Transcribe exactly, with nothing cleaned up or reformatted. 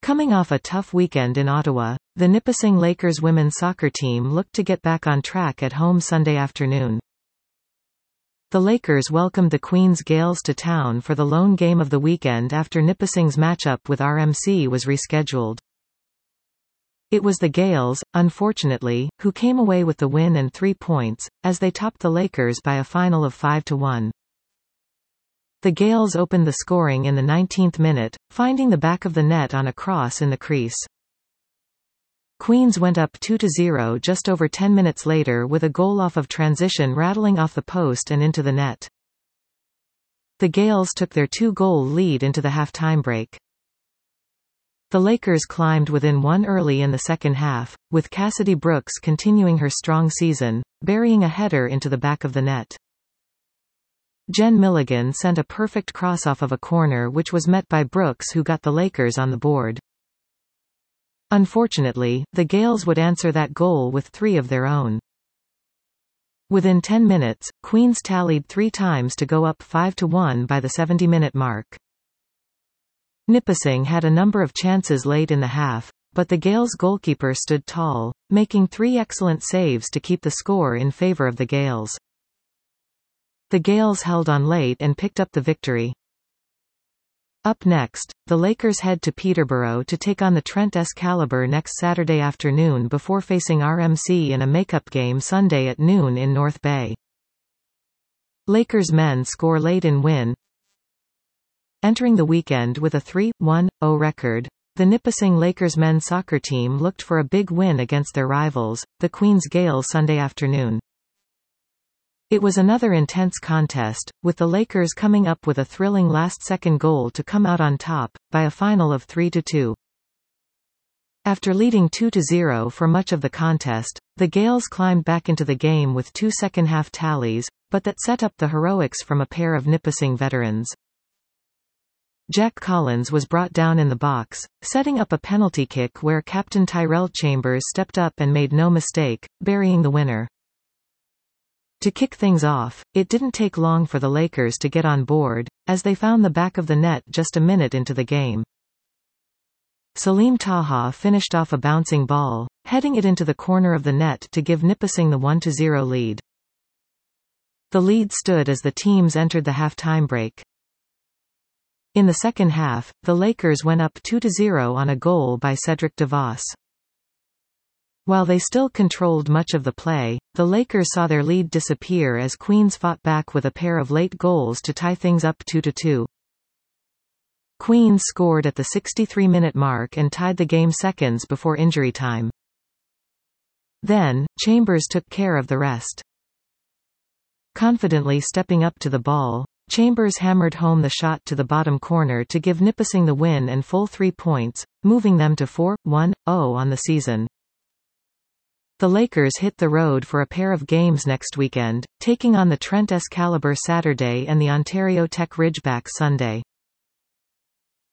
Coming off a tough weekend in Ottawa, the Nipissing Lakers women's soccer team looked to get back on track at home Sunday afternoon. The Lakers welcomed the Queen's Gales to town for the lone game of the weekend after Nipissing's matchup with R M C was rescheduled. It was the Gales, unfortunately, who came away with the win and three points, as they topped the Lakers by a final of five to one. The Gales opened the scoring in the nineteenth minute, finding the back of the net on a cross in the crease. Queens went up two to zero just over ten minutes later with a goal off of transition rattling off the post and into the net. The Gales took their two-goal lead into the halftime break. The Lakers climbed within one early in the second half, with Cassidy Brooks continuing her strong season, burying a header into the back of the net. Jen Milligan sent a perfect cross off of a corner which was met by Brooks, who got the Lakers on the board. Unfortunately, the Gales would answer that goal with three of their own. Within ten minutes, Queens tallied three times to go up five to one by the seventy-minute mark. Nipissing had a number of chances late in the half, but the Gales goalkeeper stood tall, making three excellent saves to keep the score in favor of the Gales. The Gales held on late and picked up the victory. Up next, the Lakers head to Peterborough to take on the Trent Excalibur next Saturday afternoon before facing R M C in a makeup game Sunday at noon in North Bay. Lakers men score late and win. Entering the weekend with a three one oh record, the Nipissing Lakers men's soccer team looked for a big win against their rivals, the Queen's Gales, Sunday afternoon. It was another intense contest, with the Lakers coming up with a thrilling last-second goal to come out on top, by a final of three to two. After leading two to zero for much of the contest, the Gales climbed back into the game with two second-half tallies, but that set up the heroics from a pair of Nipissing veterans. Jack Collins was brought down in the box, setting up a penalty kick where captain Tyrell Chambers stepped up and made no mistake, burying the winner. To kick things off, it didn't take long for the Lakers to get on board, as they found the back of the net just a minute into the game. Salim Taha finished off a bouncing ball, heading it into the corner of the net to give Nipissing the one to zero lead. The lead stood as the teams entered the halftime break. In the second half, the Lakers went up two to zero on a goal by Cedric DeVos. While they still controlled much of the play, the Lakers saw their lead disappear as Queens fought back with a pair of late goals to tie things up two to two. Queens scored at the sixty-three minute mark and tied the game seconds before injury time. Then, Chambers took care of the rest. Confidently stepping up to the ball, Chambers hammered home the shot to the bottom corner to give Nipissing the win and full three points, moving them to four one oh on the season. The Lakers hit the road for a pair of games next weekend, taking on the Trent Excalibur Saturday and the Ontario Tech Ridgebacks Sunday.